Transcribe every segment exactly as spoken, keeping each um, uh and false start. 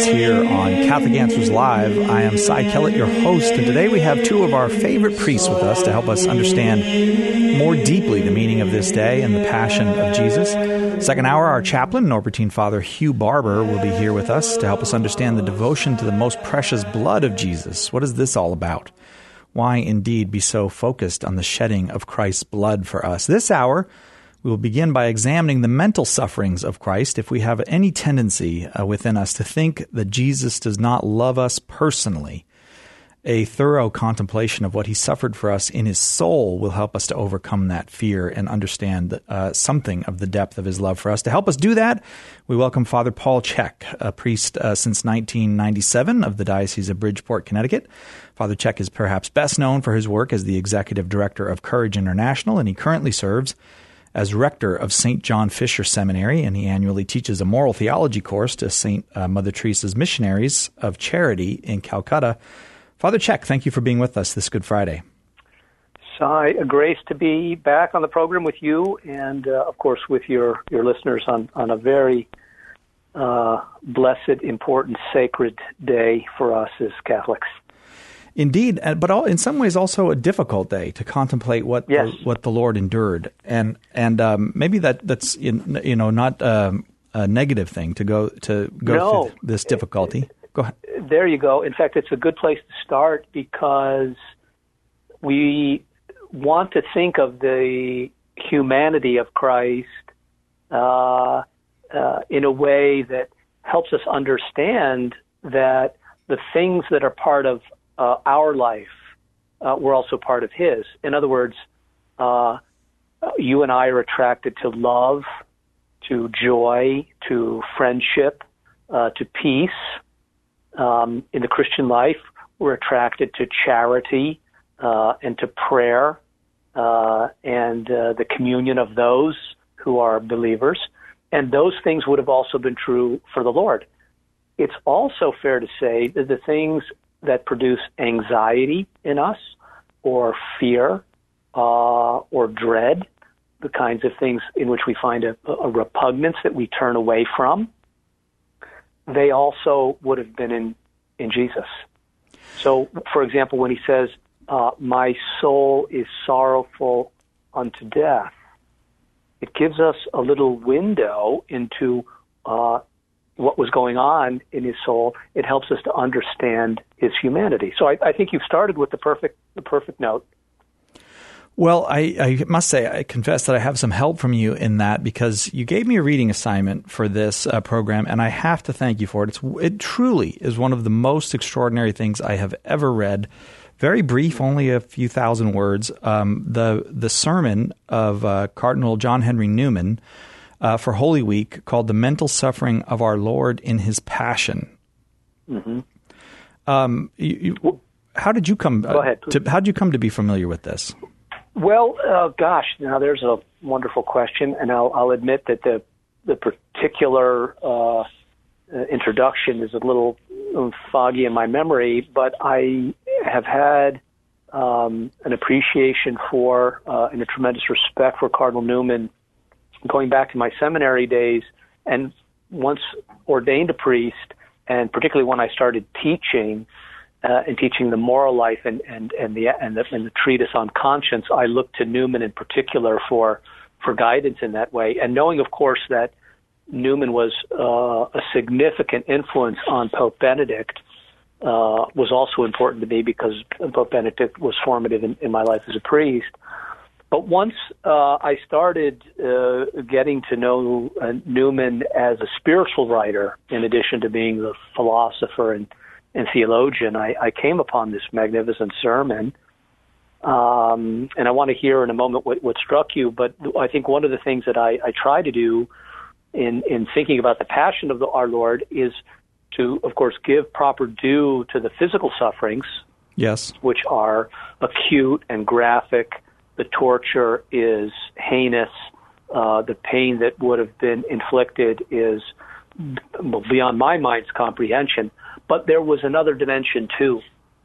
here on Catholic Answers Live. I am Cy Kellett, your host, and today we have two of our favorite priests with us to help us understand more deeply the meaning of this day and the passion of Jesus. Second hour, our chaplain, Norbertine Father Hugh Barber, will be here with us to help us understand the devotion to the most precious blood of Jesus. What is this all about? Why indeed be so focused on the shedding of Christ's blood for us? This hour, we will begin by examining the mental sufferings of Christ if we have any tendency uh, within us to think that Jesus does not love us personally. A thorough contemplation of what he suffered for us in his soul will help us to overcome that fear and understand uh, something of the depth of his love for us. To help us do that, we welcome Father Paul Chek, a priest uh, since nineteen ninety-seven of the Diocese of Bridgeport, Connecticut. Father Chek is perhaps best known for his work as the executive director of Courage International, and he currently serves as rector of Saint John Fisher Seminary, and he annually teaches a moral theology course to Saint Uh, Mother Teresa's Missionaries of Charity in Calcutta. Father Chek, thank you for being with us this Good Friday. Cy, a grace to be back on the program with you and, uh, of course, with your, your listeners on, on a very uh, blessed, important, sacred day for us as Catholics. Indeed, but all, in some ways also a difficult day to contemplate what yes. the, what the Lord endured, and and um, maybe that that's in, you know not um, a negative thing to go to go no. through this difficulty. Go ahead. There you go. In fact, it's a good place to start because we want to think of the humanity of Christ uh, uh, in a way that helps us understand that the things that are part of Uh, our life uh, were also part of his. In other words, uh, you and I are attracted to love, to joy, to friendship, uh, to peace. Um, in the Christian life, we're attracted to charity uh, and to prayer uh, and uh, the communion of those who are believers. And those things would have also been true for the Lord. It's also fair to say that the things that produce anxiety in us or fear uh, or dread, the kinds of things in which we find a, a repugnance that we turn away from, they also would have been in, in Jesus. So, for example, when he says, uh, my soul is sorrowful unto death, it gives us a little window into uh, what was going on in his soul. It helps us to understand his humanity. So I, I think you've started with the perfect the perfect note. Well, I, I must say, I confess that I have some help from you in that because you gave me a reading assignment for this uh, program, and I have to thank you for it. It's, it truly is one of the most extraordinary things I have ever read. Very brief, only a few thousand words. Um, the, the sermon of uh, Cardinal John Henry Newman Uh, for Holy Week, called The Mental Suffering of Our Lord in His Passion. Mm-hmm. Um, you, you, how did you come? Uh, Go ahead. To, how did you come to be familiar with this? Well, uh, gosh, now there's a wonderful question, and I'll, I'll admit that the the particular uh, introduction is a little foggy in my memory, but I have had um, an appreciation for uh, and a tremendous respect for Cardinal Newman going back to my seminary days, and once ordained a priest, and particularly when I started teaching uh, and teaching the moral life and and and the and the, and the treatise on conscience, I looked to Newman in particular for for guidance in that way. And knowing, of course, that Newman was uh, a significant influence on Pope Benedict uh, was also important to me because Pope Benedict was formative in, in my life as a priest. But once uh, I started uh, getting to know uh, Newman as a spiritual writer, in addition to being the philosopher and, and theologian, I, I came upon this magnificent sermon. Um, and I want to hear in a moment what, what struck you. But I think one of the things that I, I try to do in, in thinking about the passion of the, our Lord is to, of course, give proper due to the physical sufferings, yes, which are acute and graphic. The torture is heinous. Uh, the pain that would have been inflicted is beyond my mind's comprehension. But there was another dimension, too,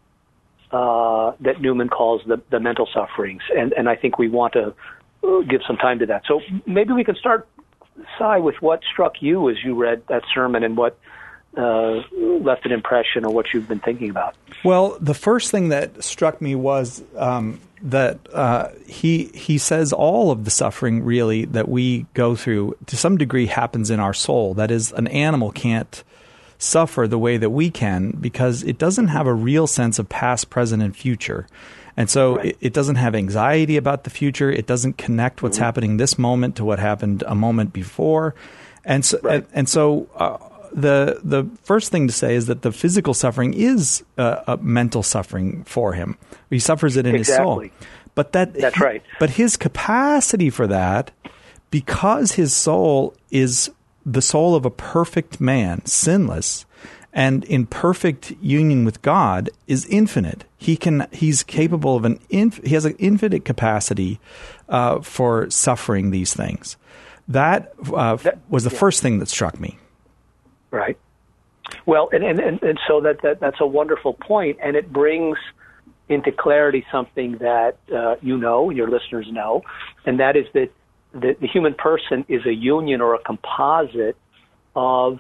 uh, that Newman calls the, the mental sufferings. And, and I think we want to give some time to that. So maybe we can start, Cy, with what struck you as you read that sermon and what uh, left an impression on what you've been thinking about. Well, the first thing that struck me was um, that uh, he he says all of the suffering really that we go through to some degree happens in our soul. That is, an animal can't suffer the way that we can because it doesn't have a real sense of past, present, and future. And so right. it, it doesn't have anxiety about the future. It doesn't connect what's mm-hmm. happening this moment to what happened a moment before. And so, right. and, and so uh, the the first thing to say is that the physical suffering is uh, a mental suffering for him. He suffers it in exactly. his soul. But that That's right. But his capacity for that, because his soul is the soul of a perfect man, sinless, and in perfect union with God, is infinite. He can. He's capable of an. Inf, he has an infinite capacity uh, for suffering these things. That, uh, that was the yeah. first thing that struck me. Right. Well, and and, and, and so that, that that's a wonderful point, and it brings into clarity something that uh, you know and your listeners know, and that is that the, the human person is a union or a composite of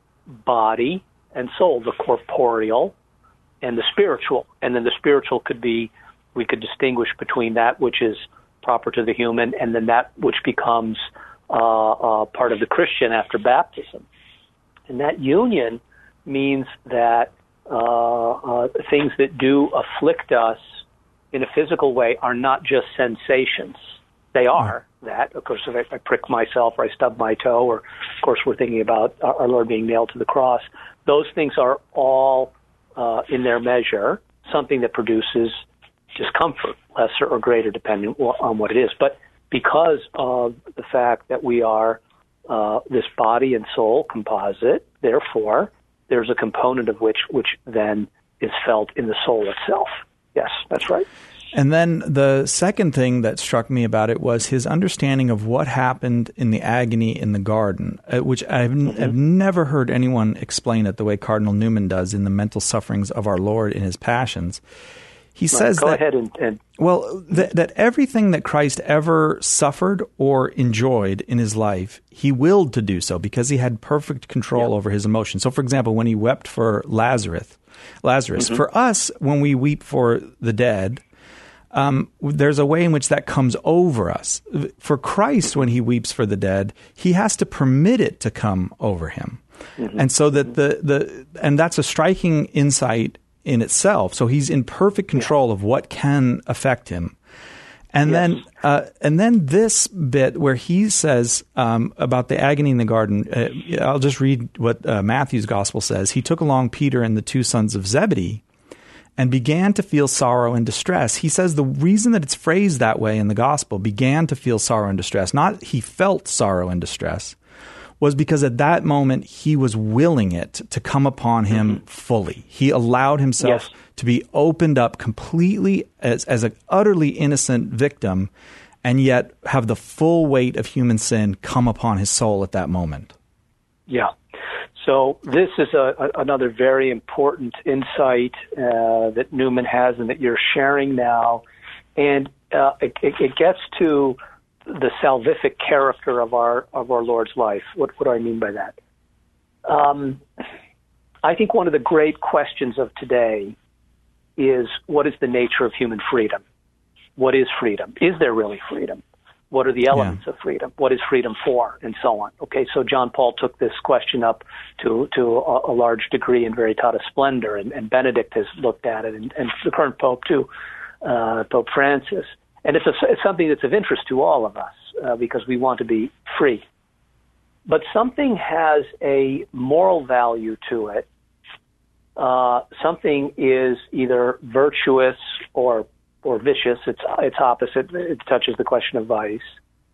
body and soul, the corporeal and the spiritual. And then the spiritual could be, we could distinguish between that which is proper to the human and then that which becomes uh, uh, part of the Christian after baptism. And that union means that uh, uh, things that do afflict us in a physical way are not just sensations. They are that. Of course, if I, I prick myself or I stub my toe, or, of course, we're thinking about our Lord being nailed to the cross. Those things are all, uh, in their measure, something that produces discomfort, lesser or greater, depending on what it is. But because of the fact that we are uh, this body and soul composite, therefore, there's a component of which which then is felt in the soul itself. Yes, that's right. And then the second thing that struck me about it was his understanding of what happened in the agony in the garden, uh, which I've, n- mm-hmm. I've never heard anyone explain it the way Cardinal Newman does in The Mental Sufferings of Our Lord in His Passions. He right, says go that, ahead and, and well, th- that everything that Christ ever suffered or enjoyed in his life, he willed to do so because he had perfect control yeah. over his emotions. So, for example, when he wept for Lazarus, Lazarus, mm-hmm. for us, when we weep for the dead, Um, there's a way in which that comes over us. For Christ, when he weeps for the dead, he has to permit it to come over him. Mm-hmm. And so that the, the, and that's a striking insight in itself. So he's in perfect control yeah. of what can affect him. And yes. then, uh, and then this bit where he says, um, about the agony in the garden, uh, I'll just read what uh, Matthew's gospel says. He took along Peter and the two sons of Zebedee and began to feel sorrow and distress. He says the reason that it's phrased that way in the gospel, began to feel sorrow and distress, not he felt sorrow and distress, was because at that moment he was willing it to come upon him mm-hmm. fully. He allowed himself yes. to be opened up completely as, as an utterly innocent victim and yet have the full weight of human sin come upon his soul at that moment. Yeah. So this is a, a, another very important insight uh, that Newman has and that you're sharing now. And uh, it, it gets to the salvific character of our of our Lord's life. What, what do I mean by that? Um, I think one of the great questions of today is, what is the nature of human freedom? What is freedom? Is there really freedom? What are the elements yeah. of freedom? What is freedom for? And so on. Okay, so John Paul took this question up to to a, a large degree in Veritatis Splendor, and, and Benedict has looked at it, and, and the current Pope too, uh, Pope Francis. And it's, a, it's something that's of interest to all of us uh, because we want to be free. But something has a moral value to it. Uh, something is either virtuous or or vicious. It's it's opposite. It touches the question of vice.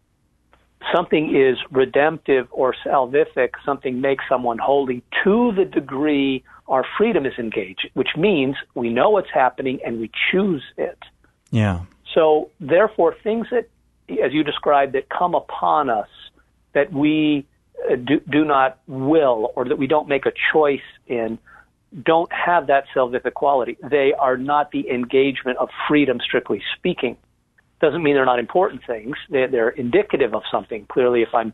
Something is redemptive or salvific. Something makes someone holy to the degree our freedom is engaged, which means we know what's happening and we choose it. Yeah. So therefore, things that, as you described, that come upon us that we uh, do, do not will or that we don't make a choice in, don't have that salvific quality. They are not the engagement of freedom, strictly speaking. Doesn't mean they're not important things. They're, they're indicative of something. Clearly, if I'm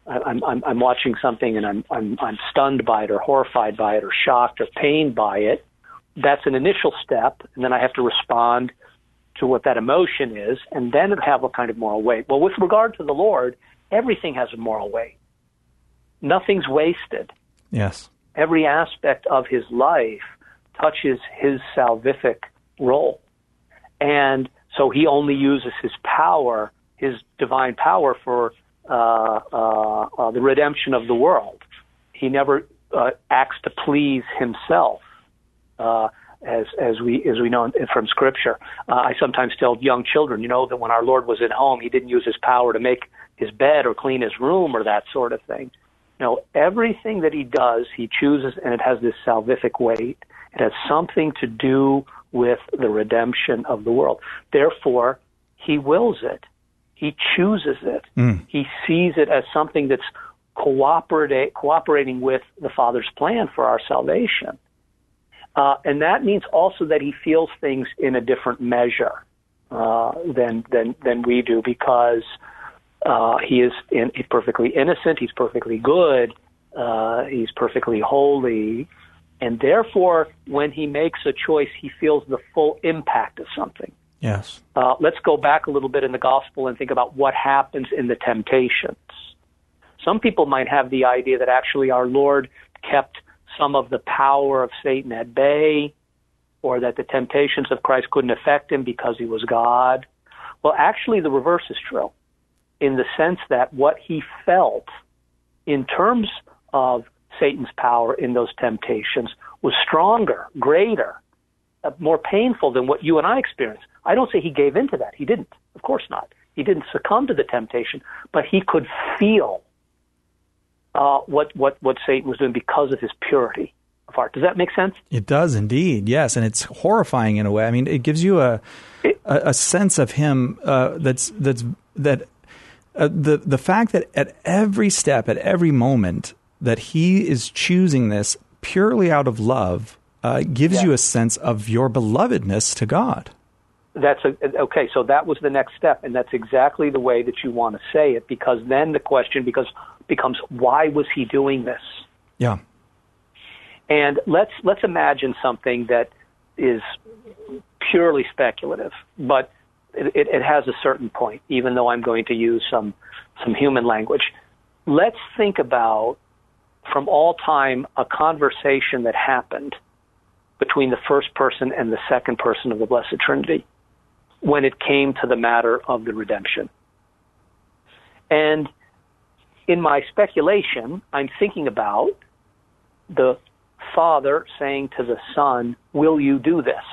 I'm, I'm, I'm watching something and I'm, I'm, I'm stunned by it or horrified by it or shocked or pained by it. That's an initial step, and then I have to respond to what that emotion is, and then it have a kind of moral weight. Well, with regard to the Lord, everything has a moral weight. Nothing's wasted. Yes. Every aspect of his life touches his salvific role. And so he only uses his power, his divine power, for uh, uh, uh, the redemption of the world. He never uh, acts to please himself. Uh, as as we as we know from Scripture. Uh, I sometimes tell young children, you know, that when our Lord was at home, he didn't use his power to make his bed or clean his room or that sort of thing. No, everything that he does, he chooses, and it has this salvific weight. It has something to do with the redemption of the world. Therefore, he wills it. He chooses it. Mm. He sees it as something that's cooperate, cooperating with the Father's plan for our salvation. Uh, and that means also that he feels things in a different measure uh, than than than we do, because uh, he is in, he's perfectly innocent, he's perfectly good, uh, he's perfectly holy, and therefore, when he makes a choice, he feels the full impact of something. Yes. Uh, let's go back a little bit in the gospel and think about what happens in the temptations. Some people might have the idea that actually our Lord kept some of the power of Satan at bay, or that the temptations of Christ couldn't affect him because he was God. Well, actually, the reverse is true, in the sense that what he felt in terms of Satan's power in those temptations was stronger, greater, uh, more painful than what you and I experienced. I don't say he gave into that. He didn't. Of course not. He didn't succumb to the temptation, but he could feel Uh, what, what, what Satan was doing because of his purity of heart. Does that make sense? It does indeed, yes, and it's horrifying in a way. I mean, it gives you a it, a, a sense of him uh, that's that's that uh, the the fact that at every step, at every moment, that he is choosing this purely out of love uh, gives yeah. you a sense of your belovedness to God. That's a, okay. So that was the next step, and that's exactly the way that you want to say it, because then the question because becomes, why was he doing this? Yeah. And let's let's imagine something that is purely speculative, but it, it, it has a certain point, even though I'm going to use some some human language. Let's think about, from all time, a conversation that happened between the first person and the second person of the Blessed Trinity when it came to the matter of the redemption. And in my speculation, I'm thinking about the Father saying to the Son, will you do this?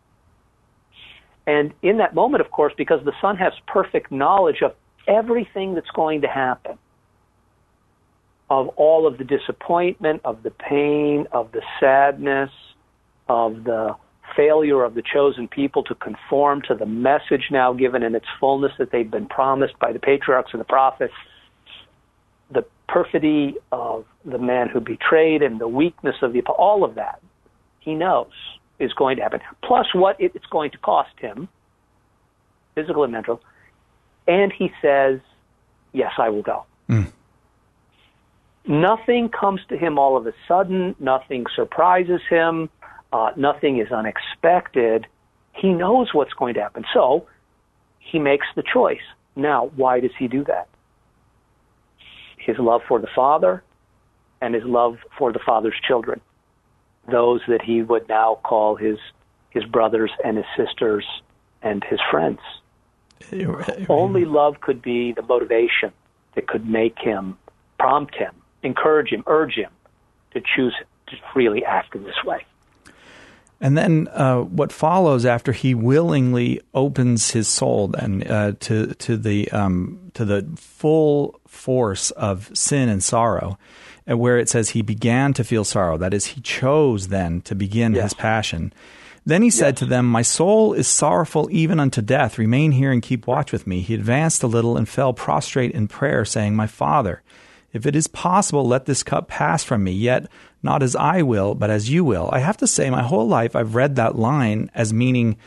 And in that moment, of course, because the Son has perfect knowledge of everything that's going to happen, of all of the disappointment, of the pain, of the sadness, of the failure of the chosen people to conform to the message now given in its fullness that they've been promised by the patriarchs and the prophets, the perfidy of the man who betrayed and the weakness of the, all of that, he knows is going to happen. Plus what it's going to cost him, physical and mental, and he says, yes, I will go. Mm. Nothing comes to him all of a sudden. Nothing surprises him. Uh, nothing is unexpected. He knows what's going to happen. So he makes the choice. Now, why does he do that? His love for the Father and his love for the Father's children, those that he would now call his his brothers and his sisters and his friends. Only love could be the motivation that could make him, prompt him, encourage him, urge him to choose to freely act in this way. And then uh, what follows after he willingly opens his soul then uh, to to the um, to the full force of sin and sorrow, and where it says he began to feel sorrow, that is, he chose then to begin yes. his passion. Then he said yes. to them, my soul is sorrowful even unto death. Remain here and keep watch with me. He advanced a little and fell prostrate in prayer, saying, my Father, if it is possible, let this cup pass from me, yet not as I will, but as you will. I have to say, my whole life I've read that line as meaning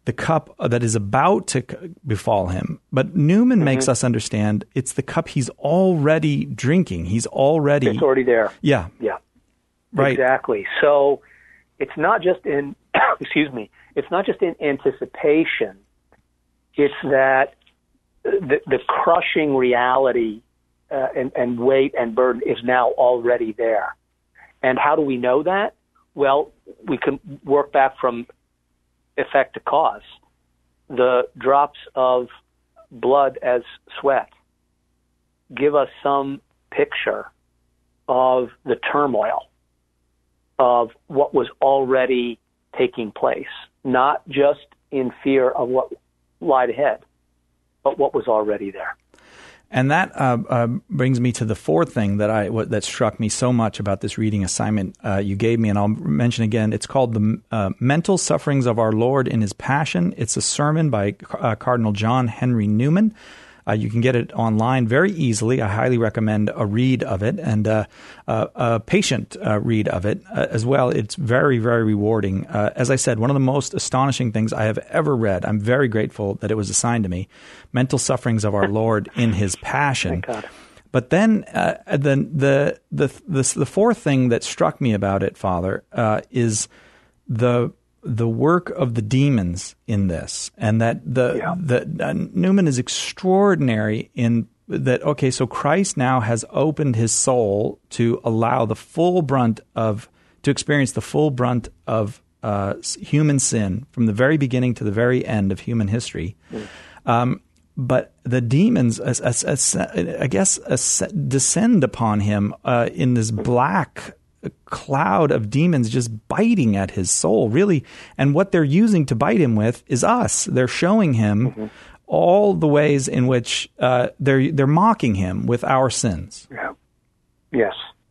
the cup that is about to befall him. But Newman mm-hmm. makes us understand it's the cup he's already drinking. He's already... It's already there. Yeah. Yeah. Right. Exactly. So it's not just in, excuse me, it's not just in anticipation. It's that the, the crushing reality uh, and, and weight and burden is now already there. And how do we know that? Well, we can work back from effect to cause. The drops of blood as sweat give us some picture of the turmoil of what was already taking place, not just in fear of what lied ahead, but what was already there. And that uh, uh, brings me to the fourth thing that I w- that struck me so much about this reading assignment uh, you gave me, and I'll mention again. It's called The uh, Mental Sufferings of Our Lord in His Passion. It's a sermon by uh, Cardinal John Henry Newman. Uh, you can get it online very easily. I highly recommend a read of it and uh, uh, a patient uh, read of it uh, as well. It's very, very rewarding. Uh, as I said, one of the most astonishing things I have ever read. I'm very grateful that it was assigned to me. Mental Sufferings of Our Lord in His Passion. Thank God. But then uh, the, the the the the fourth thing that struck me about it, Father, uh, is the the work of the demons in this, and that the yeah. the uh, Newman is extraordinary in that. Okay, so Christ now has opened his soul to allow the full brunt of to experience the full brunt of uh, human sin from the very beginning to the very end of human history. Mm. Um, but the demons, as, as, as, I guess, as, descend upon him uh, in this black cloud of demons just biting at his soul, really. And what they're using to bite him with is us. They're showing him mm-hmm. all the ways in which uh, they're they're mocking him with our sins. Yeah. Yes.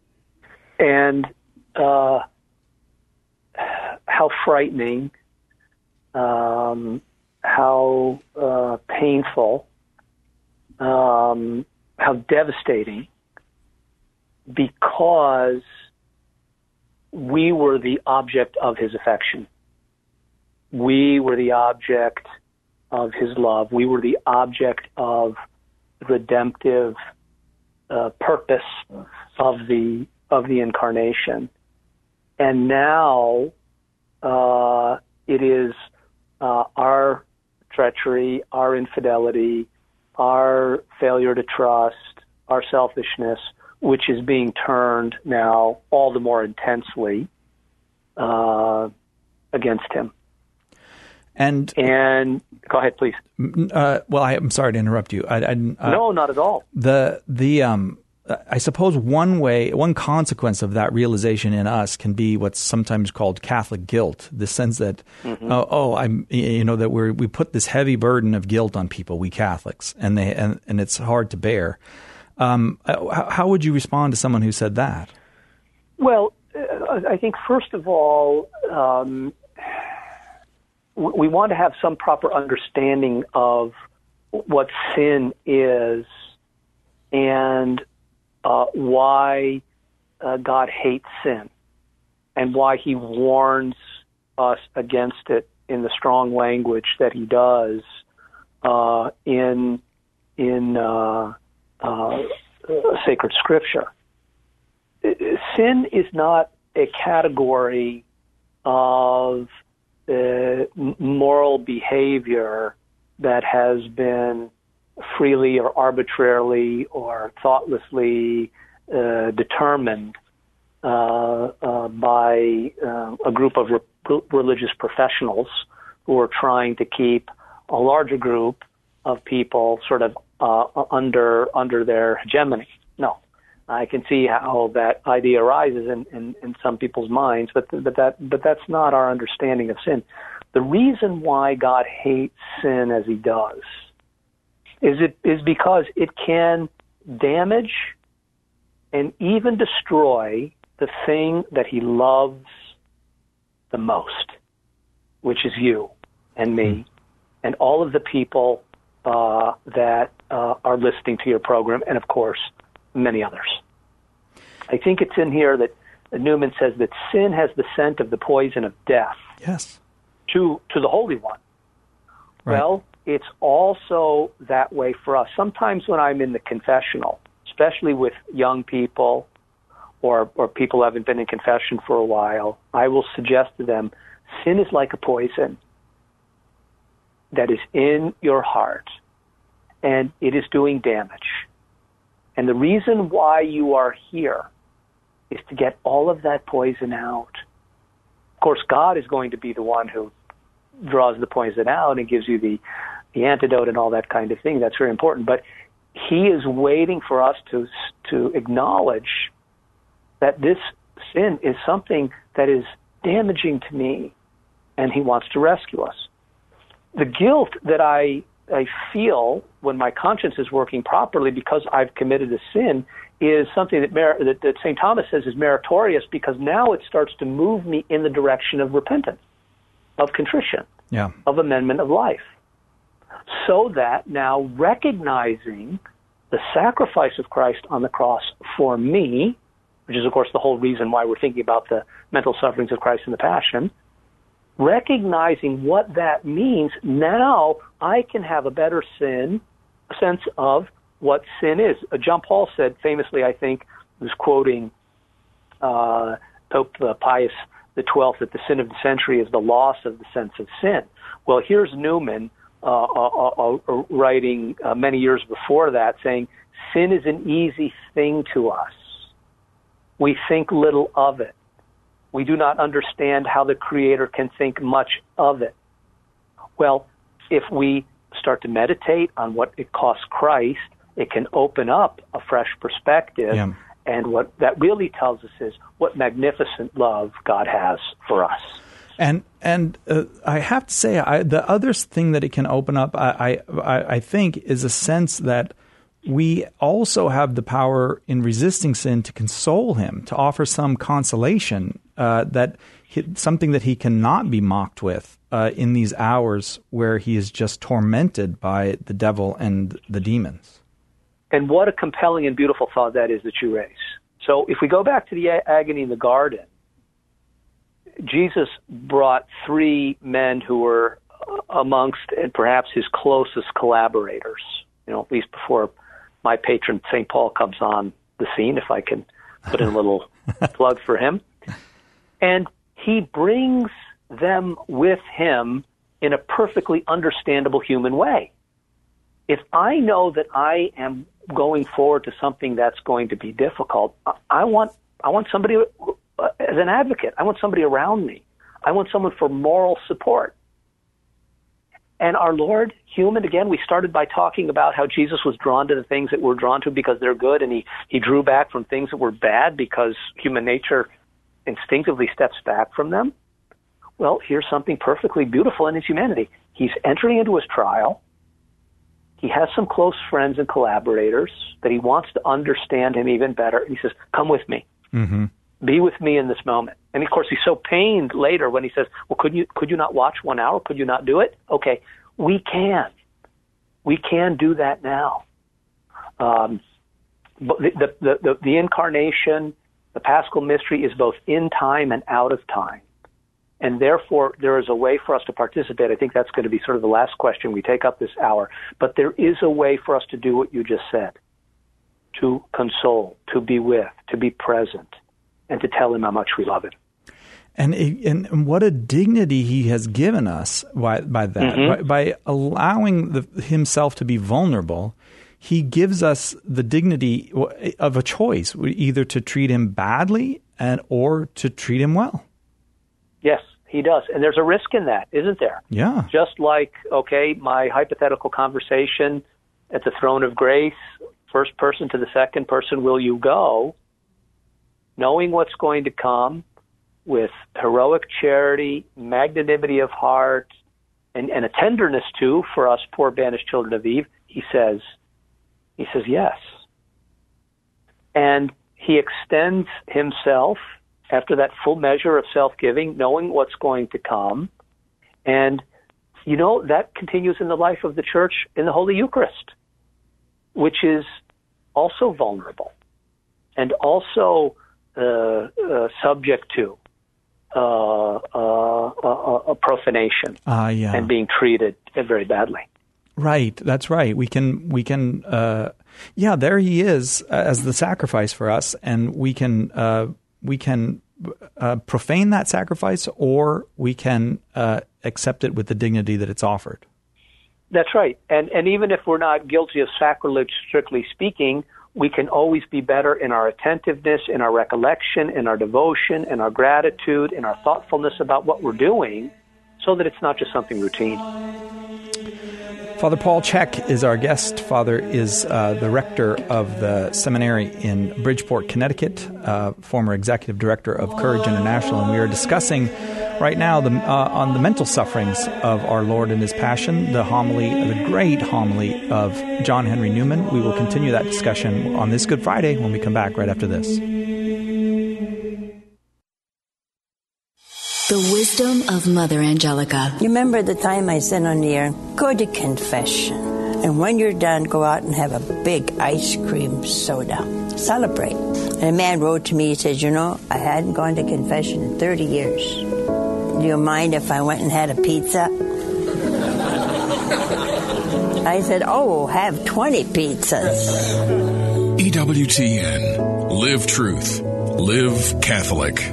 And uh, how frightening, um, how uh, painful, um, how devastating, because we were the object of his affection. We were the object of his love. We were the object of redemptive uh, purpose of the of the incarnation. And now uh, it is uh, our treachery, our infidelity, our failure to trust, our selfishness, which is being turned now all the more intensely uh, against him. And and go ahead, please. Uh, well, I, I'm sorry to interrupt you. I, I, uh, no, not at all. The the um, I suppose one way, one consequence of that realization in us can be what's sometimes called Catholic guilt. The sense that mm-hmm. oh, oh, I'm you know that we we put this heavy burden of guilt on people, we Catholics, and they and, and it's hard to bear. Um, how, how would you respond to someone who said that? Well, uh, I think first of all, um, we want to have some proper understanding of what sin is and uh, why uh, God hates sin and why he warns us against it in the strong language that he does uh, in in uh, uh, sacred scripture. Sin is not a category of uh, moral behavior that has been freely or arbitrarily or thoughtlessly uh, determined uh, uh, by uh, a group of re- religious professionals who are trying to keep a larger group of people sort of uh, under under their hegemony. No. I can see how that idea arises in, in, in some people's minds, but but that but that's not our understanding of sin. The reason why God hates sin as he does is it is because it can damage and even destroy the thing that he loves the most, which is you and me and all of the people uh, that uh, are listening to your program, and of course, many others. I think it's in here that Newman says that sin has the scent of the poison of death. Yes. To to the Holy One, Right. Well, it's also that way for us. Sometimes when I'm in the confessional, especially with young people or, or people who haven't been in confession for a while, I will suggest to them, sin is like a poison that is in your heart, and it is doing damage. And the reason why you are here is to get all of that poison out. Of course, God is going to be the one who draws the poison out and gives you the, the antidote and all that kind of thing. That's very important. But he is waiting for us to to acknowledge that this sin is something that is damaging to me, and he wants to rescue us. The guilt that I I feel when my conscience is working properly because I've committed a sin is something that, Mer- that, that Saint Thomas says is meritorious, because now it starts to move me in the direction of repentance, of contrition, yeah. of amendment of life. So that now, recognizing the sacrifice of Christ on the cross for me, which is, of course, the whole reason why we're thinking about the mental sufferings of Christ in the Passion, recognizing what that means, now I can have a better sin, a sense of what sin is. Uh, John Paul said famously, I think, was quoting uh, Pope uh, Pius the Twelfth, that the sin of the century is the loss of the sense of sin. Well, here's Newman uh, uh, uh, writing uh, many years before that, saying, sin is an easy thing to us. We think little of it. We do not understand how the Creator can think much of it. Well, if we start to meditate on what it costs Christ, it can open up a fresh perspective. Yeah. And what that really tells us is what magnificent love God has for us. And and uh, I have to say, I, the other thing that it can open up, I, I I think, is a sense that we also have the power in resisting sin to console him, to offer some consolation, uh, that he, something that he cannot be mocked with uh, in these hours where he is just tormented by the devil and the demons. And what a compelling and beautiful thought that is that you raise. So if we go back to the a- agony in the garden, Jesus brought three men who were amongst and perhaps his closest collaborators, you know, at least before my patron Saint Paul comes on the scene, if I can put in a little plug for him. And he brings them with him in a perfectly understandable human way. If I know that I am going forward to something that's going to be difficult, I want I want somebody uh, as an advocate. I want somebody around me. I want someone for moral support. And our Lord, human, again, we started by talking about how Jesus was drawn to the things that we're drawn to because they're good, and he, he drew back from things that were bad because human nature instinctively steps back from them. Well, here's something perfectly beautiful in his humanity. He's entering into his trial. He has some close friends and collaborators that he wants to understand him even better. He says, come with me. Mm-hmm. Be with me in this moment. And of course, he's so pained later when he says, well, could you could you not watch one hour? Could you not do it? Okay, we can. We can do that now. Um, but the, the, the, the, the incarnation, the Paschal mystery, is both in time and out of time. And therefore, there is a way for us to participate. I think that's going to be sort of the last question we take up this hour. But there is a way for us to do what you just said, to console, to be with, to be present, and to tell him how much we love him. And, and and what a dignity he has given us by, by that. Mm-hmm. By, by allowing the, himself to be vulnerable, he gives us the dignity of a choice, either to treat him badly and or to treat him well. Yes, he does. And there's a risk in that, isn't there? Yeah. Just like, okay, my hypothetical conversation at the throne of grace, first person to the second person, will you go? Knowing what's going to come with heroic charity, magnanimity of heart, and, and a tenderness, too, for us poor banished children of Eve, he says, he says yes. And he extends himself after that full measure of self-giving, knowing what's going to come. And, you know, that continues in the life of the Church in the Holy Eucharist, which is also vulnerable and also uh, uh, subject to uh, uh, a, a profanation uh, yeah. and being treated very badly. Right, that's right. We can, we can, uh, yeah, there he is as the sacrifice for us, and we can, uh, we can uh, profane that sacrifice, or we can uh, accept it with the dignity that it's offered. That's right, and and even if we're not guilty of sacrilege, strictly speaking, we can always be better in our attentiveness, in our recollection, in our devotion, in our gratitude, in our thoughtfulness about what we're doing, so that it's not just something routine. Father Paul Chek is our guest. Father is uh, the rector of the seminary in Bridgeport, Connecticut, uh, former executive director of Courage International, and we are discussing right now the, uh, on the mental sufferings of our Lord in His Passion, the homily, the great homily of John Henry Newman. We will continue that discussion on this Good Friday when we come back right after this. The wisdom of Mother Angelica. You remember the time I said on the air, go to confession. And when you're done, go out and have a big ice cream soda. Celebrate. And a man wrote to me, he said, you know, I hadn't gone to confession in thirty years. Do you mind if I went and had a pizza? I said, oh, have twenty pizzas. E W T N. Live truth. Live Catholic.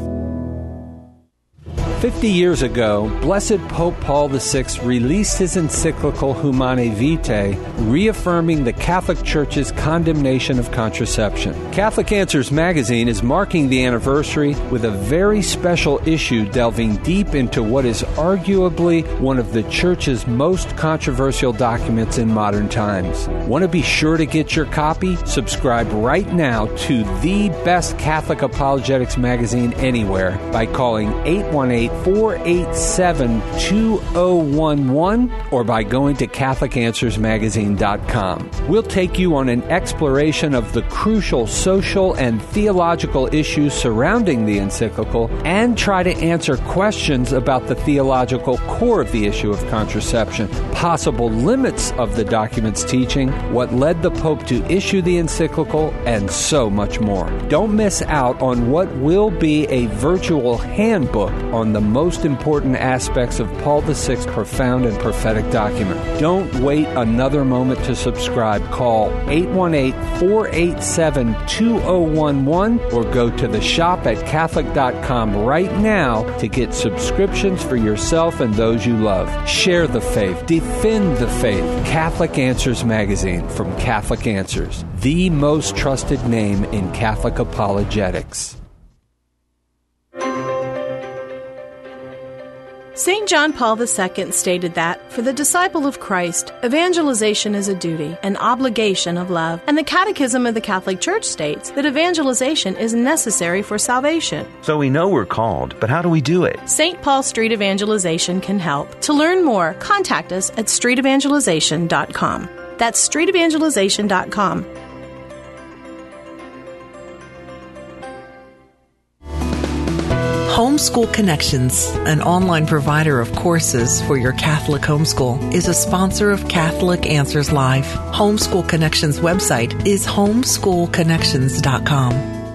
Fifty years ago, Blessed Pope Paul the Sixth released his encyclical Humanae Vitae, reaffirming the Catholic Church's condemnation of contraception. Catholic Answers magazine is marking the anniversary with a very special issue delving deep into what is arguably one of the Church's most controversial documents in modern times. Want to be sure to get your copy? Subscribe right now to the best Catholic apologetics magazine anywhere by calling eight one eight, four eight seven, two zero one one or by going to Catholic Answers Magazine dot com. We'll take you on an exploration of the crucial social and theological issues surrounding the encyclical and try to answer questions about the theological core of the issue of contraception, possible limits of the document's teaching, what led the Pope to issue the encyclical, and so much more. Don't miss out on what will be a virtual handbook on the most important aspects of Paul the Sixth's profound and prophetic document. Don't wait another moment to subscribe. Call eight one eight, four eight seven, two zero one one or go to the shop at Catholic dot com right now to get subscriptions for yourself and those you love. Share the faith. Defend the faith. Catholic Answers Magazine from Catholic Answers, the most trusted name in Catholic apologetics. Saint John Paul the Second stated that, for the disciple of Christ, evangelization is a duty, an obligation of love, and the Catechism of the Catholic Church states that evangelization is necessary for salvation. So we know we're called, but how do we do it? Saint Paul Street Evangelization can help. To learn more, contact us at street evangelization dot com. That's street evangelization dot com. Homeschool Connections, an online provider of courses for your Catholic homeschool, is a sponsor of Catholic Answers Live. Homeschool Connections website is homeschool connections dot com.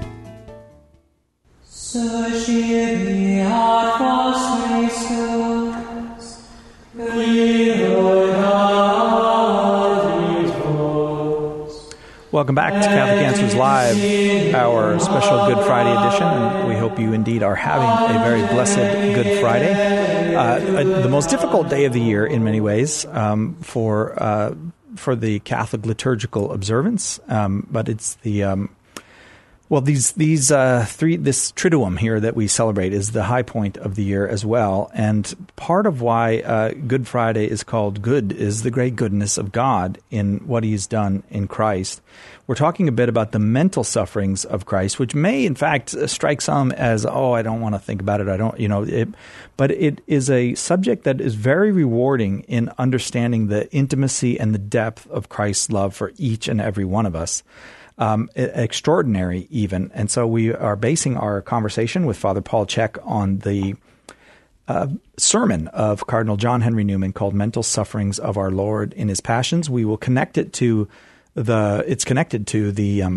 Welcome back to Catholic Answers Live, our special Good Friday edition, and we hope you indeed are having a very blessed Good Friday. Uh, the most difficult day of the year in many ways um, for uh, for the Catholic liturgical observance, um, but it's the um, well these these uh, three this Triduum here that we celebrate is the high point of the year as well, and part of why uh, Good Friday is called good is the great goodness of God in what He's done in Christ. We're talking a bit about the mental sufferings of Christ, which may, in fact, strike some as, oh, I don't want to think about it. I don't, you know, it, but it is a subject that is very rewarding in understanding the intimacy and the depth of Christ's love for each and every one of us. Um, extraordinary, even. And so we are basing our conversation with Father Paul Chek on the uh, sermon of Cardinal John Henry Newman called Mental Sufferings of Our Lord in His Passions. We will connect it to The it's connected to the um,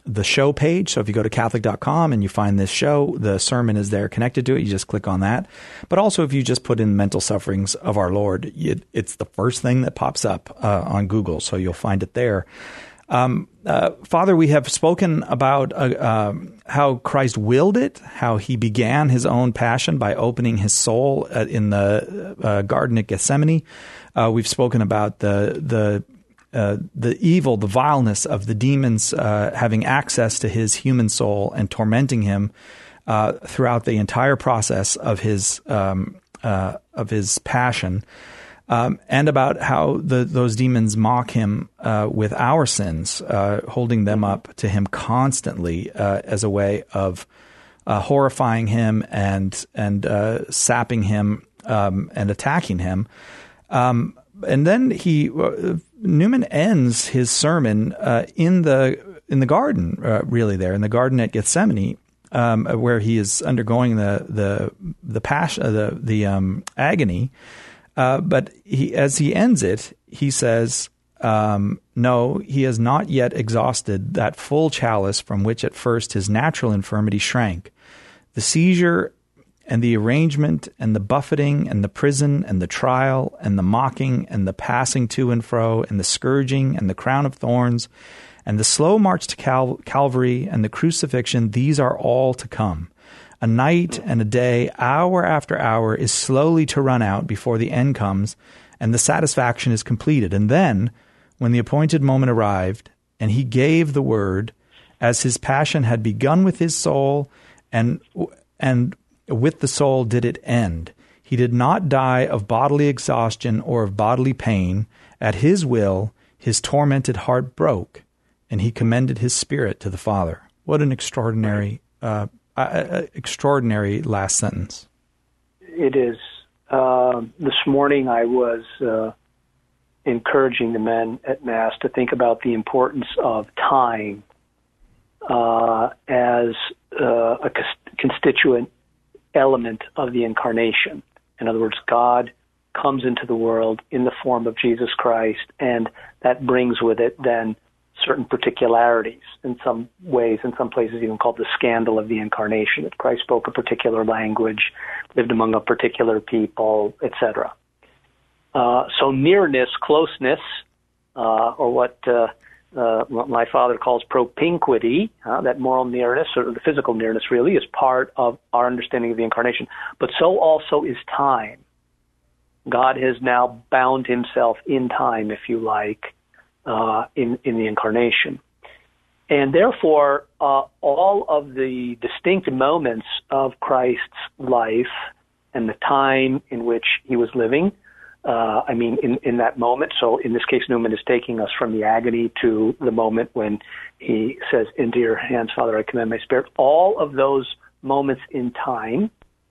the show page. So if you go to Catholic dot com and you find this show, the sermon is there connected to it. You just click on that. But also if you just put in mental sufferings of our Lord, it, it's the first thing that pops up uh, on Google. So you'll find it there. Um, uh, Father, we have spoken about uh, uh, how Christ willed it, how he began his own passion by opening his soul uh, in the uh, Garden at Gethsemane. Uh, we've spoken about the the uh, the evil, the vileness of the demons uh, having access to his human soul and tormenting him uh, throughout the entire process of his um, uh, of his passion. Um, and about how the, those demons mock him uh, with our sins, uh, holding them up to him constantly uh, as a way of uh, horrifying him and and uh, sapping him um, and attacking him. Um, and then he uh, Newman ends his sermon uh, in the in the garden, uh, really there in the garden at Gethsemane, um, where he is undergoing the the the passion, the the um, agony. Uh, but he, as he ends it, he says, um, no, he has not yet exhausted that full chalice from which at first his natural infirmity shrank. The seizure and the arrangement and the buffeting and the prison and the trial and the mocking and the passing to and fro and the scourging and the crown of thorns and the slow march to Cal- Calvary and the crucifixion, these are all to come. A night and a day, hour after hour, is slowly to run out before the end comes and the satisfaction is completed. And then, when the appointed moment arrived, and he gave the word, as his passion had begun with his soul, and and with the soul did it end. He did not die of bodily exhaustion or of bodily pain. At his will, his tormented heart broke, and he commended his spirit to the Father. What an extraordinary uh Uh, extraordinary last sentence. It is. Uh, this morning I was uh, encouraging the men at Mass to think about the importance of time uh, as uh, a constituent element of the incarnation. In other words, God comes into the world in the form of Jesus Christ, and that brings with it then certain particularities, in some ways, in some places even called the scandal of the incarnation, that Christ spoke a particular language, lived among a particular people, et cetera. Uh, so nearness, closeness, uh, or what, uh, uh, what my father calls propinquity, uh, that moral nearness, or the physical nearness really, is part of our understanding of the incarnation. But so also is time. God has now bound himself in time, if you like, Uh, in, in the incarnation. And therefore, uh, all of the distinct moments of Christ's life and the time in which he was living, uh, I mean, in, in that moment, so in this case, Newman is taking us from the agony to the moment when he says, into your hands, Father, I commend my spirit. All of those moments in time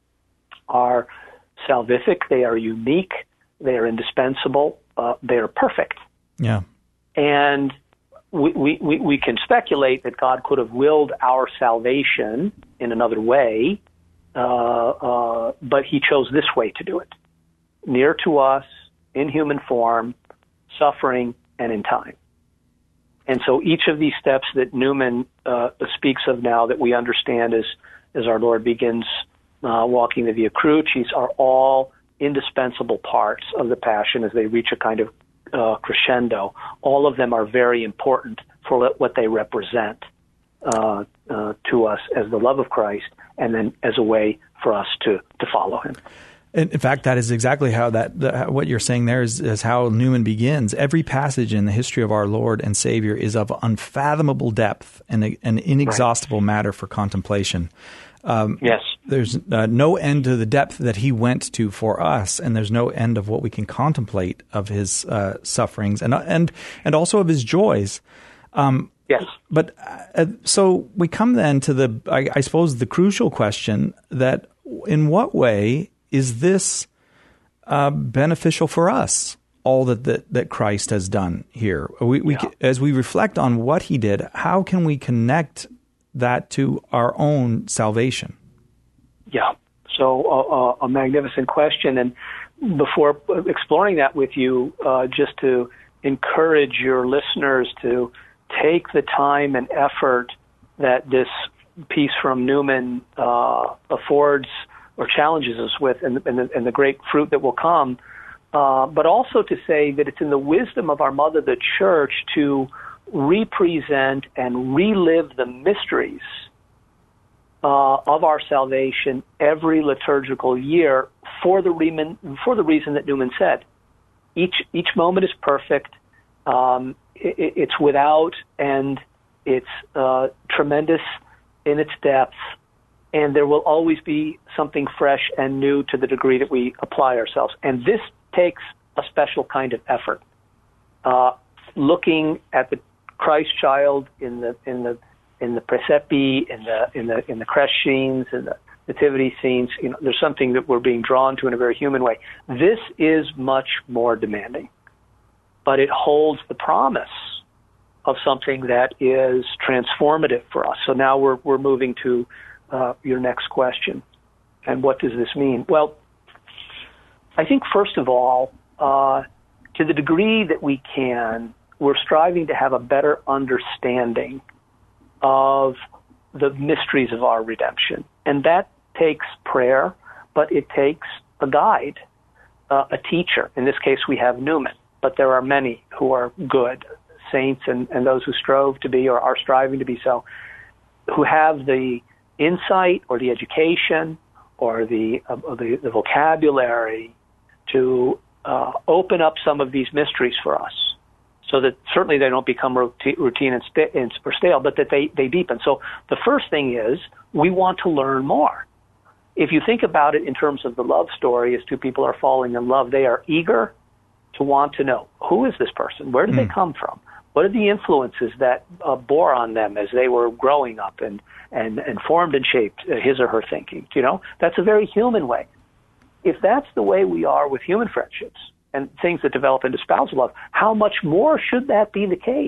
are salvific, they are unique, they are indispensable, uh, they are perfect. Yeah. And we, we, we can speculate that God could have willed our salvation in another way, uh, uh, but he chose this way to do it. Near to us, in human form, suffering, and in time. And so each of these steps that Newman uh, speaks of now that we understand as, as our Lord begins uh, walking the Via Crucis are all indispensable parts of the Passion as they reach a kind of Uh, crescendo. All of them are very important for what they represent uh, uh, to us as the love of Christ, and then as a way for us to, to follow him. In, in fact, that is exactly how that the, what you're saying there is, is how Newman begins. Every passage in the history of our Lord and Savior is of unfathomable depth and an inexhaustible right. matter for contemplation. Um, yes. There's uh, no end to the depth that he went to for us, and there's no end of what we can contemplate of his uh, sufferings and and and also of his joys. Um, yes. But uh, so we come then to the, I, I suppose, the crucial question that in what way is this uh, beneficial for us? All that, that that Christ has done here. We, we yeah. As we reflect on what he did, how can we connect that to our own salvation? Yeah, so uh, a magnificent question. And before exploring that with you, uh, just to encourage your listeners to take the time and effort that this piece from Newman uh, affords or challenges us with, and, and, the, and the great fruit that will come, uh, but also to say that it's in the wisdom of our mother, the church, to represent and relive the mysteries uh, of our salvation every liturgical year for the, reason, for the reason that Newman said. Each, each moment is perfect. Um, it, it's without end. It's uh, tremendous in its depth, and there will always be something fresh and new to the degree that we apply ourselves. And this takes a special kind of effort. Uh, looking at the Christ child in the in the in the presepi, in the in the in the creche scenes, in the nativity scenes, you know, there's something that we're being drawn to in a very human way. This is much more demanding, but it holds the promise of something that is transformative for us. So now we're we're moving to uh, your next question. And what does this mean? Well, I think first of all, uh, to the degree that we can, we're striving to have a better understanding of the mysteries of our redemption. And that takes prayer, but it takes a guide, uh, a teacher. In this case, we have Newman, but there are many who are good saints and, and those who strove to be or are striving to be so, who have the insight or the education or the uh, the, the vocabulary to uh, open up some of these mysteries for us, so that certainly they don't become routine and, st- and or stale, but that they, they deepen. So the first thing is we want to learn more. If you think about it in terms of the love story, as two people are falling in love, they are eager to want to know, who is this person? Where did mm. they come from? What are the influences that uh, bore on them as they were growing up and, and, and formed and shaped his or her thinking? You know, that's a very human way. If that's the way we are with human friendships and things that develop into spousal love, how much more should that be the case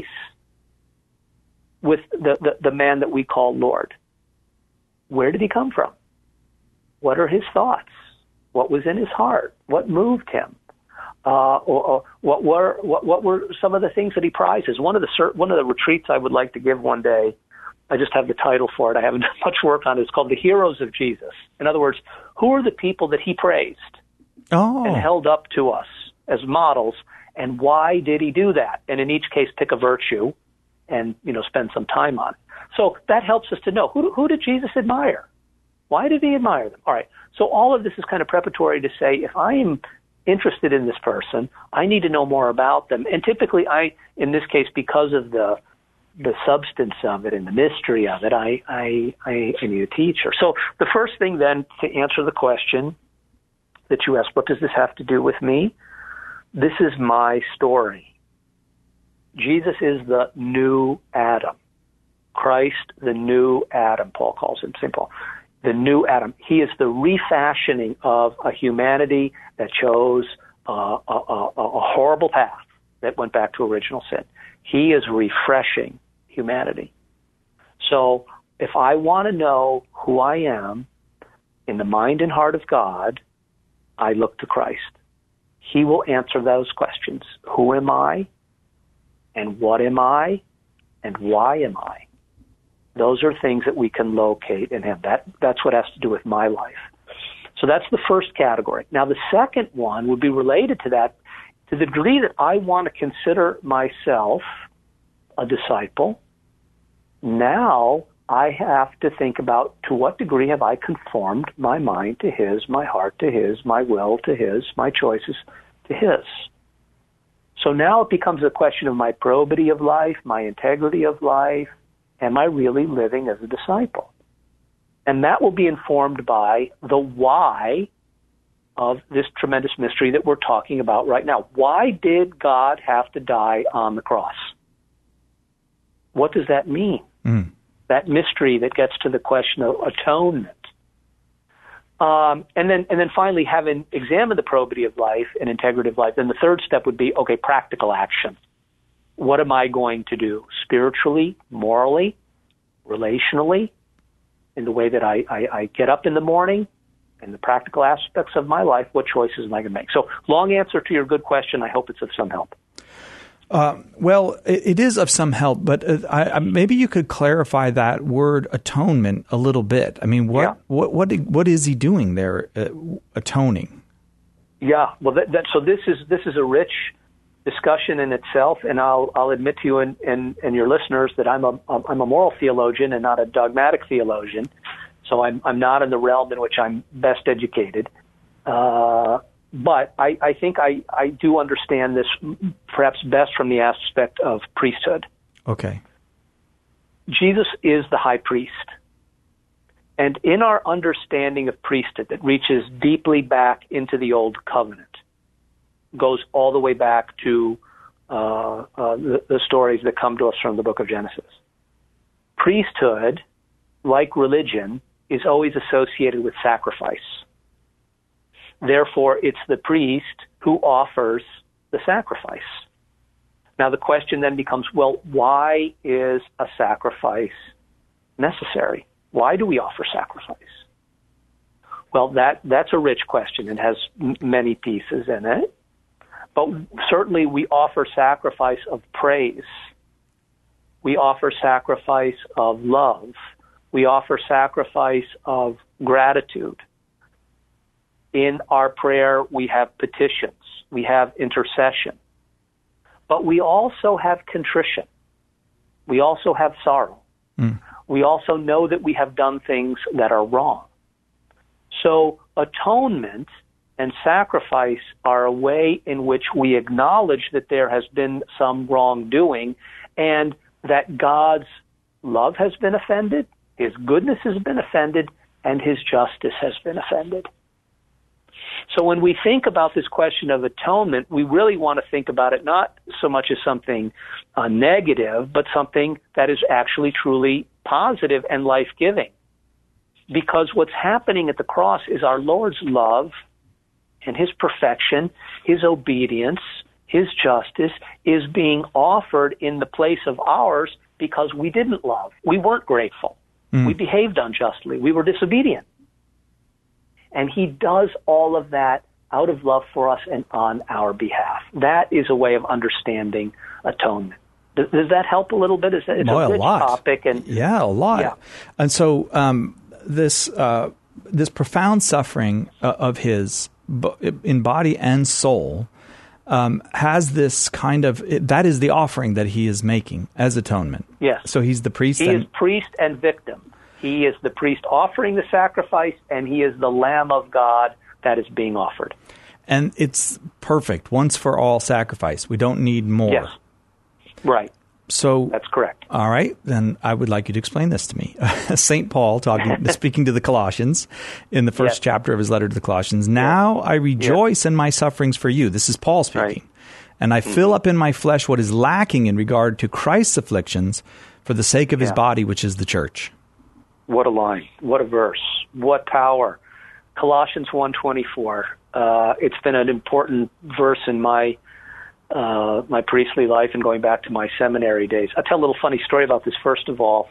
with the, the, the man that we call Lord? Where did he come from? What are his thoughts? What was in his heart? What moved him? Uh, or, or what were what, what were some of the things that he prizes? One of the one of the retreats I would like to give one day, I just have the title for it. I haven't done much work on it. It's called The Heroes of Jesus. In other words, who are the people that he praised oh. and held up to us as models, and why did he do that? And in each case, pick a virtue and, you know, spend some time on it. So that helps us to know, who, who did Jesus admire? Why did he admire them? All right. So all of this is kind of preparatory to say, if I am interested in this person, I need to know more about them. And typically I, in this case, because of the the substance of it and the mystery of it, I, I, I, I need a teacher. So the first thing then, to answer the question that you asked, what does this have to do with me? This is my story. Jesus is the new Adam. Christ, the new Adam, Paul calls him, Saint Paul. The new Adam. He is the refashioning of a humanity that chose uh, a, a, a horrible path that went back to original sin. He is refreshing humanity. So if I want to know who I am in the mind and heart of God, I look to Christ. He will answer those questions. Who am I? And what am I? And why am I? Those are things that we can locate and have. That, that's what has to do with my life. So that's the first category. Now, the second one would be related to that. To the degree that I want to consider myself a disciple, now I have to think about, to what degree have I conformed my mind to his, my heart to his, my will to his, my choices to his. So now it becomes a question of my probity of life, my integrity of life. Am I really living as a disciple? And that will be informed by the why of this tremendous mystery that we're talking about right now. Why did God have to die on the cross? What does that mean? Mm. That mystery that gets to the question of atonement. Um, and then, and then finally, having examined the probity of life and integrity of life, then the third step would be, okay, practical action. What am I going to do spiritually, morally, relationally, in the way that I, I, I get up in the morning, and the practical aspects of my life? What choices am I going to make? So, long answer to your good question. I hope it's of some help. Uh, well, it, it is of some help, but uh, I, I, maybe you could clarify that word atonement a little bit. I mean, what yeah. what what what is he doing there, uh, atoning? Yeah, well, that, that, so this is this is a rich discussion in itself, and I'll I'll admit to you and, and, and your listeners that I'm a I'm a moral theologian and not a dogmatic theologian, so I'm I'm not in the realm in which I'm best educated. Uh, But I, I think I, I do understand this perhaps best from the aspect of priesthood. Okay. Jesus is the high priest. And in our understanding of priesthood that reaches deeply back into the Old Covenant, goes all the way back to uh, uh, the, the stories that come to us from the book of Genesis. Priesthood, like religion, is always associated with sacrifice. Therefore, it's the priest who offers the sacrifice. Now, the question then becomes, well, why is a sacrifice necessary? Why do we offer sacrifice? Well, that, that's a rich question and has m- many pieces in it. But certainly we offer sacrifice of praise. We offer sacrifice of love. We offer sacrifice of gratitude. In our prayer, we have petitions. We have intercession. But we also have contrition. We also have sorrow. Mm. We also know that we have done things that are wrong. So atonement and sacrifice are a way in which we acknowledge that there has been some wrongdoing and that God's love has been offended, His goodness has been offended, and His justice has been offended. So when we think about this question of atonement, we really want to think about it not so much as something uh, negative, but something that is actually truly positive and life-giving. Because what's happening at the cross is our Lord's love and His perfection, His obedience, His justice is being offered in the place of ours because we didn't love. We weren't grateful. Mm. We behaved unjustly. We were disobedient. And He does all of that out of love for us and on our behalf. That is a way of understanding atonement. Does, does that help a little bit? It's, it's Boy, a rich a lot. topic. And, yeah, a lot. Yeah. And so um, this uh, this profound suffering uh, of His in body and soul um, has this kind of, that is the offering that He is making as atonement. Yes. So He's the priest. He and, is priest and victim. He is the priest offering the sacrifice, and He is the Lamb of God that is being offered. And it's perfect, once for all sacrifice. We don't need more. Yes. Right. So that's correct. All right, then I would like you to explain this to me. Saint Paul, talking, speaking to the Colossians in the first yes. chapter of his letter to the Colossians, now yes. I rejoice yes. in my sufferings for you. This is Paul speaking. Right. And I mm-hmm. fill up in my flesh what is lacking in regard to Christ's afflictions for the sake of yeah. His body, which is the church. What a line. What a verse. What power. Colossians one twenty-four. Uh, it's been an important verse in my uh, my priestly life and going back to my seminary days. I'll tell a little funny story about this. First of all,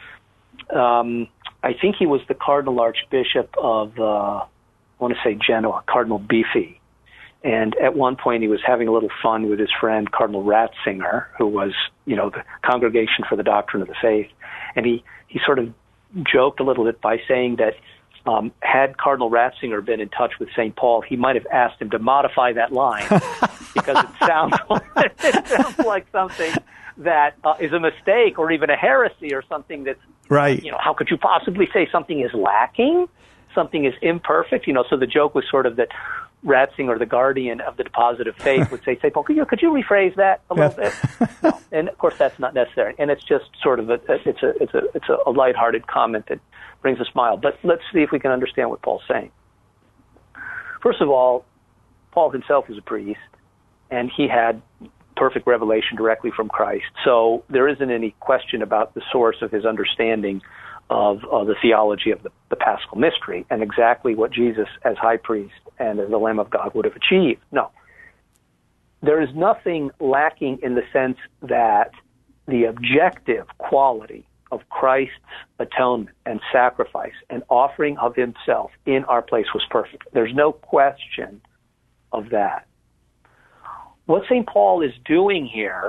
um, I think he was the Cardinal Archbishop of, uh, I want to say Genoa, Cardinal Beefy. And at one point he was having a little fun with his friend Cardinal Ratzinger, who was, you know, the Congregation for the Doctrine of the Faith. And he, he sort of joked a little bit by saying that um, had Cardinal Ratzinger been in touch with Saint Paul, he might have asked him to modify that line because it sounds like, it sounds like something that uh, is a mistake or even a heresy or something that's, right. you know, how could you possibly say something is lacking, something is imperfect? You know, so the joke was sort of that Ratzinger, the guardian of the deposit of faith, would say, Saint Paul, could you, could you rephrase that a little bit? No. And of course, that's not necessary. And it's just sort of a, it's a, it's a, it's a lighthearted comment that brings a smile. But let's see if we can understand what Paul's saying. First of all, Paul himself was a priest, and he had perfect revelation directly from Christ. So there isn't any question about the source of his understanding of uh, the theology of the, the Paschal mystery and exactly what Jesus as high priest and as the Lamb of God would have achieved. No. There is nothing lacking in the sense that the objective quality of Christ's atonement and sacrifice and offering of himself in our place was perfect. There's no question of that. What Saint Paul is doing here,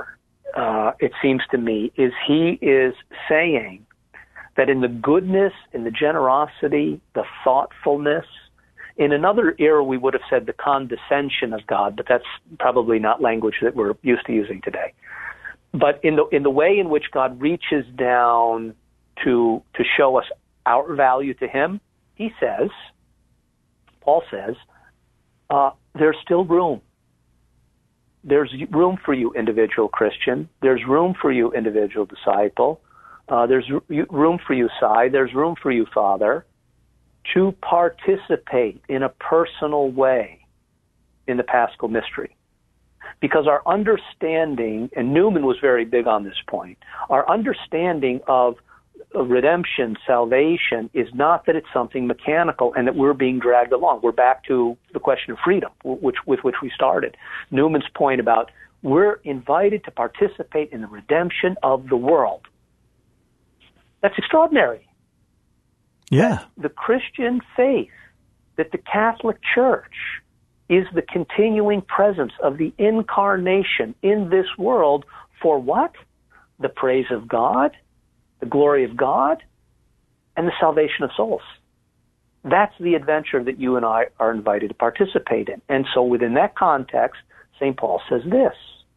uh, it seems to me, is he is saying that in the goodness, in the generosity, the thoughtfulness, in another era we would have said the condescension of God, but that's probably not language that we're used to using today. But in the in the way in which God reaches down to to show us our value to him, he says, Paul says, uh, there's still room. There's room for you, individual Christian. There's room for you, individual disciple. Uh, there's room for you, Si. There's room for you, Father, to participate in a personal way in the Paschal mystery. Because our understanding, and Newman was very big on this point, our understanding of redemption, salvation, is not that it's something mechanical and that we're being dragged along. We're back to the question of freedom, which, with which we started. Newman's point about we're invited to participate in the redemption of the world. That's extraordinary. Yeah. The Christian faith, that the Catholic Church is the continuing presence of the incarnation in this world for what? The praise of God, the glory of God, and the salvation of souls. That's the adventure that you and I are invited to participate in. And so within that context, Saint Paul says this,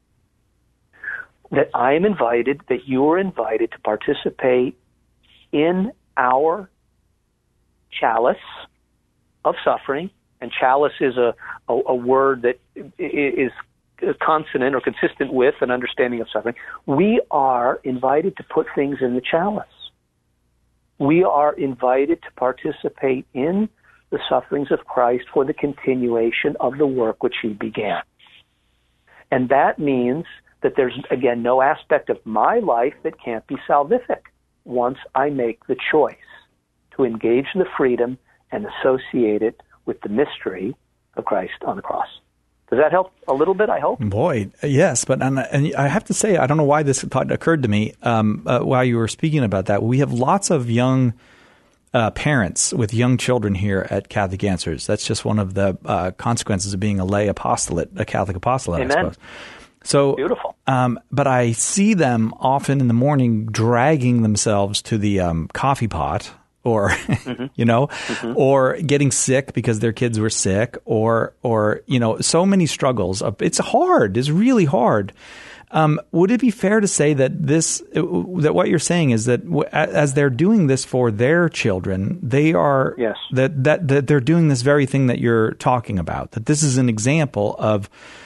that I am invited, that you are invited to participate in our chalice of suffering. And chalice is a, a, a word that is consonant or consistent with an understanding of suffering. We are invited to put things in the chalice. We are invited to participate in the sufferings of Christ for the continuation of the work which he began. And that means that there's, again, no aspect of my life that can't be salvific once I make the choice to engage the freedom and associate it with the mystery of Christ on the cross. Does that help a little bit, I hope? Boy, yes. But and, and I have to say, I don't know why this thought occurred to me um, uh, while you were speaking about that. We have lots of young uh, parents with young children here at Catholic Answers. That's just one of the uh, consequences of being a lay apostolate, a Catholic apostolate, Amen. I suppose. So beautiful. Um, but I see them often in the morning dragging themselves to the um, coffee pot, or mm-hmm. you know, mm-hmm. or getting sick because their kids were sick, or or you know, so many struggles. It's hard. It's really hard. Um, would it be fair to say that this, that what you're saying is that as they're doing this for their children, they are yes. that that that they're doing this very thing that you're talking about? That this is an example of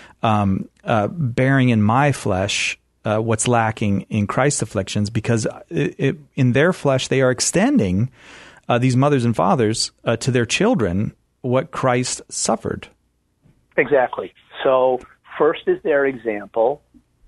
um, uh, bearing in my flesh uh, what's lacking in Christ's afflictions, because it, it, in their flesh they are extending uh, these mothers and fathers uh, to their children what Christ suffered. Exactly. So first is their example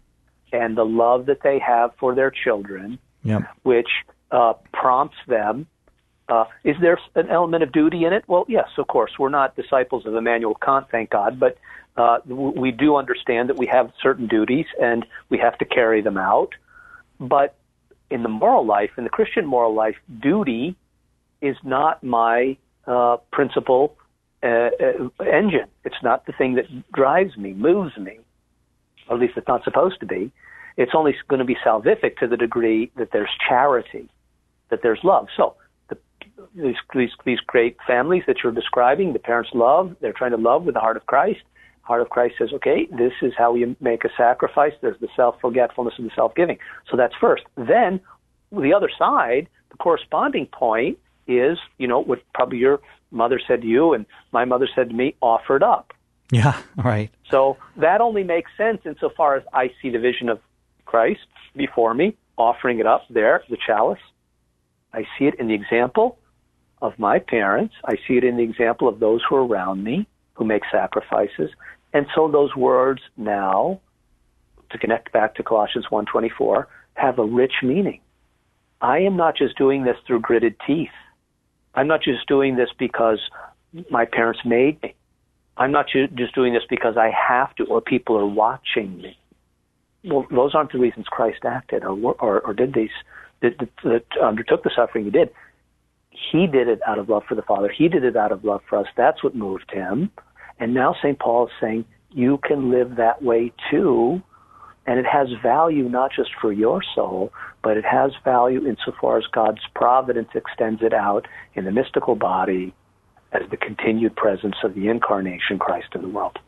and the love that they have for their children, yep. which uh, prompts them. Uh, is there an element of duty in it? Well, yes, of course. We're not disciples of Immanuel Kant, thank God, but uh, we do understand that we have certain duties and we have to carry them out. But in the moral life, in the Christian moral life, duty is not my uh, principal uh, uh, engine. It's not the thing that drives me, moves me. Or at least it's not supposed to be. It's only going to be salvific to the degree that there's charity, that there's love. So the, these, these, these great families that you're describing, the parents love, they're trying to love with the heart of Christ. Heart of Christ says, okay, this is how you make a sacrifice. There's the self-forgetfulness and the self-giving. So that's first. Then the other side, the corresponding point is, you know, what probably your mother said to you and my mother said to me, offered up. Yeah, right. So that only makes sense insofar as I see the vision of Christ before me, offering it up there, the chalice. I see it in the example of my parents. I see it in the example of those who are around me, who make sacrifices. And so those words now, to connect back to Colossians one twenty-four, have a rich meaning. I am not just doing this through gritted teeth. I'm not just doing this because my parents made me. I'm not just doing this because I have to or people are watching me. Well, those aren't the reasons Christ acted or or, or did these, that, that, that undertook the suffering he did. He did it out of love for the Father. He did it out of love for us. That's what moved him. And now Saint Paul is saying, you can live that way too, And it has value not just for your soul, but it has value insofar as God's providence extends it out in the mystical body as the continued presence of the incarnation Christ in the world.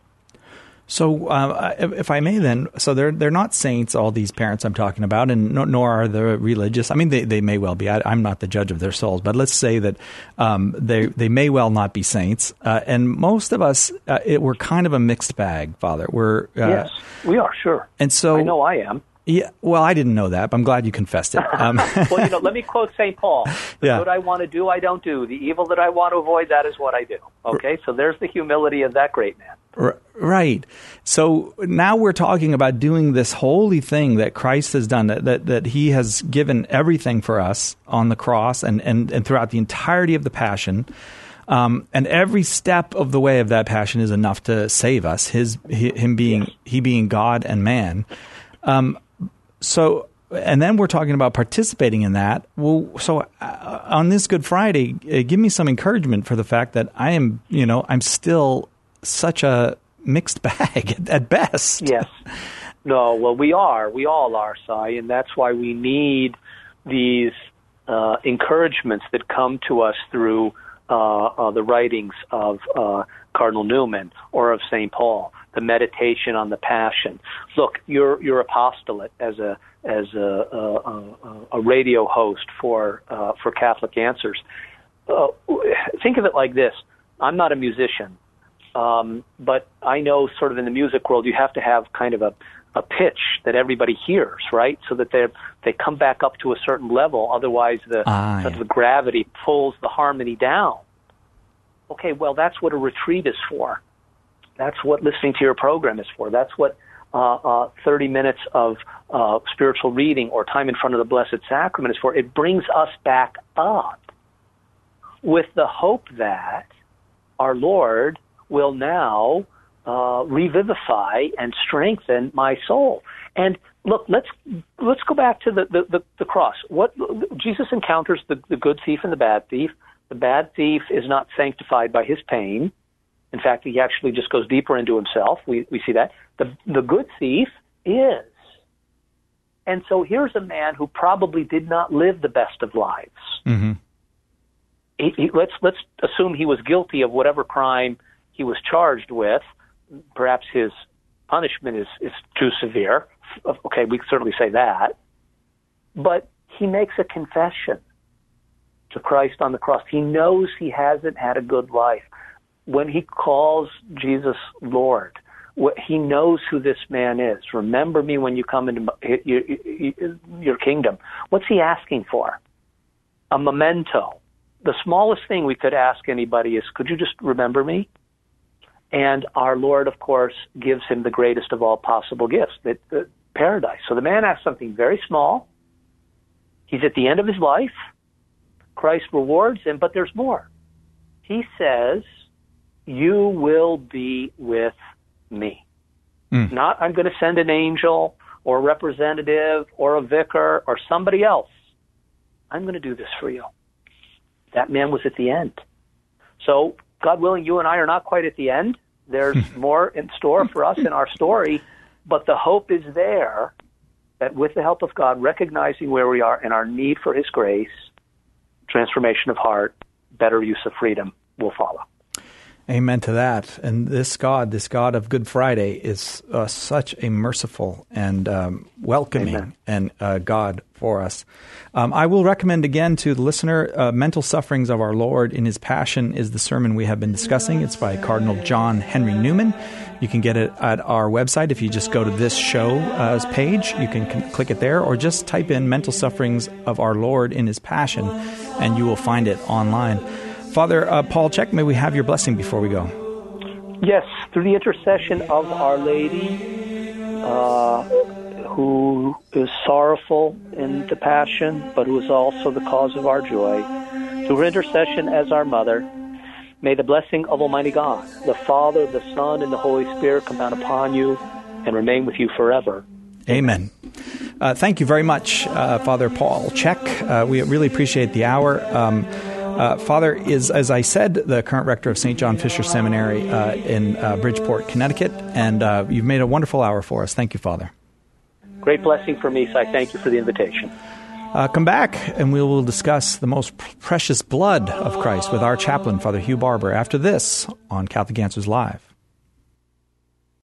So, uh, if I may then, so they're they're not saints, all these parents I'm talking about, and no, nor are they religious. I mean, they, they may well be. I, I'm not the judge of their souls, but let's say that um, they they may well not be saints. Uh, and most of us, uh, it, we're kind of a mixed bag, Father. We're uh, yes, we are, sure. And so I know I am. Yeah, well, I didn't know that, but I'm glad you confessed it. Um, well, you know, let me quote Saint Paul. The yeah. good I want to do, I don't do. The evil that I want to avoid, that is what I do. Okay, so there's the humility of that great man. R- right. So now we're talking about doing this holy thing that Christ has done, that that, that he has given everything for us on the cross and, and, and throughout the entirety of the Passion. Um, and every step of the way of that Passion is enough to save us, his, him being, yes. he being God and man. Um, So, and then we're talking about participating in that. Well, so uh, on this Good Friday, uh, give me some encouragement for the fact that I am, you know, I'm still such a mixed bag at, at best. Yes. No, well, we are. We all are, Si, and that's why we need these uh, encouragements that come to us through uh, uh, the writings of uh, Cardinal Newman or of Saint Paul. The meditation on the Passion. Look, your your apostolate as a as a a, a radio host for uh, for Catholic Answers. Uh, think of it like this: I'm not a musician, um, but I know, sort of in the music world, you have to have kind of a a pitch that everybody hears, right? So that they they come back up to a certain level. Otherwise, the ah, sort yeah. of the gravity pulls the harmony down. Okay, well, that's what a retreat is for. That's what listening to your program is for. That's what uh, uh, thirty minutes of uh, spiritual reading or time in front of the Blessed Sacrament is for. It brings us back up with the hope that our Lord will now uh, revivify and strengthen my soul. And look, let's let's go back to the, the, the, the cross. What Jesus encounters the, the good thief and the bad thief. The bad thief is not sanctified by his pain. In fact, he actually just goes deeper into himself. We we see that. The the good thief is. And so here's a man who probably did not live the best of lives. Mm-hmm. He, he, let's let's assume he was guilty of whatever crime he was charged with. Perhaps his punishment is, is too severe. Okay, we can certainly say that. But he makes a confession to Christ on the cross. He knows he hasn't had a good life. When he calls Jesus Lord, he knows who this man is. Remember me when you come into your kingdom. What's he asking for? A memento. The smallest thing we could ask anybody is, could you just remember me? And our Lord, of course, gives him the greatest of all possible gifts, that uh, paradise. So the man asks something very small. He's at the end of his life. Christ rewards him, but there's more. He says, you will be with me. Mm. Not, I'm going to send an angel or a representative or a vicar or somebody else. I'm going to do this for you. That man was at the end. So, God willing, you and I are not quite at the end. There's more in store for us in our story, but the hope is there that with the help of God, recognizing where we are and our need for his grace, transformation of heart, better use of freedom will follow. Amen to that. And this God, this God of Good Friday, is uh, such a merciful and um, welcoming Amen. and uh, God for us. Um, I will recommend again to the listener, uh, Mental Sufferings of Our Lord in His Passion is the sermon we have been discussing. It's by Cardinal John Henry Newman. You can get it at our website. If you just go to this show's uh, page, you can c- click it there, or just type in Mental Sufferings of Our Lord in His Passion, and you will find it online. Father uh, Paul Chek, may we have your blessing before we go? Yes, through the intercession of Our Lady, uh, who is sorrowful in the Passion, but who is also the cause of our joy, through her intercession as our mother, may the blessing of Almighty God, the Father, the Son, and the Holy Spirit come down upon you and remain with you forever. Amen. Uh, thank you very much, uh, Father Paul Chek. Uh, we really appreciate the hour. Um, Uh, Father is, as I said, the current rector of Saint John Fisher Seminary uh, in uh, Bridgeport, Connecticut, and uh, you've made a wonderful hour for us. Thank you, Father. great blessing for me, so I thank you for the invitation. Uh, come back, and we will discuss the most precious blood of Christ with our chaplain, Father Hugh Barber, after this on Catholic Answers Live.